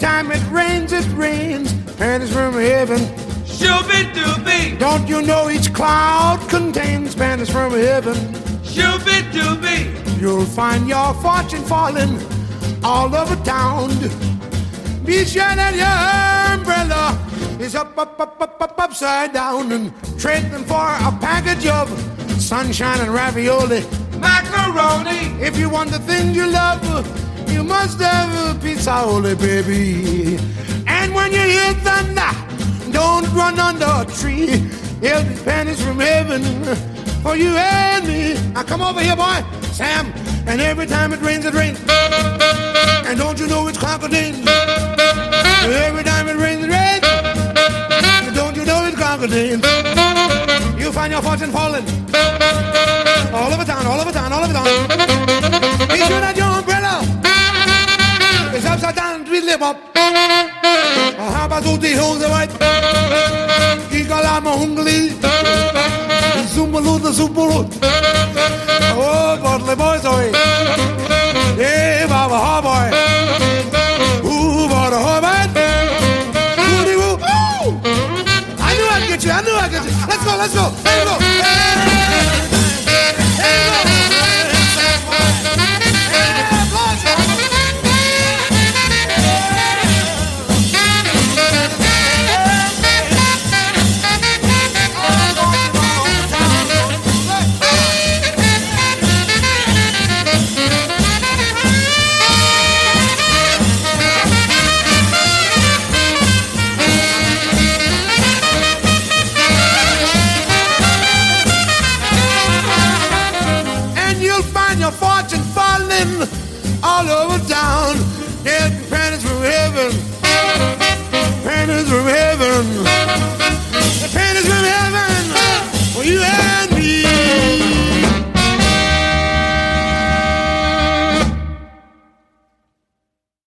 time it rains, pennies from heaven. Shooby-dooby. Don't you know each cloud contains pennies from heaven? Shooby-dooby. You'll find your fortune falling all over town. Be sure that your umbrella is upside down, and trade them for a package of sunshine and ravioli. Macaroni. If you want the things you love, you must have a pizza-oli, baby. And when you hear thunder, don't run under a tree. It'll be pennies from heaven for you and me. Now come over here, boy, Sam. And every time it rains, and don't you know it's crocodile? Every time it rains, and don't you know it's crocodile? You'll find your fortune falling all over town, all over town, all over town. Be sure that your umbrella is upside down, tweedle up. Habas ut die Hose weit. Gigalama hungli. Zumbalut, zumbalut. Oh, Bodley boys, oi. Yeah, Baba, ha boy. Ooh, Baba, ha boy. Woody woo. Ooh. I knew I'd get you. Let's go. There you go. There you go. All over town.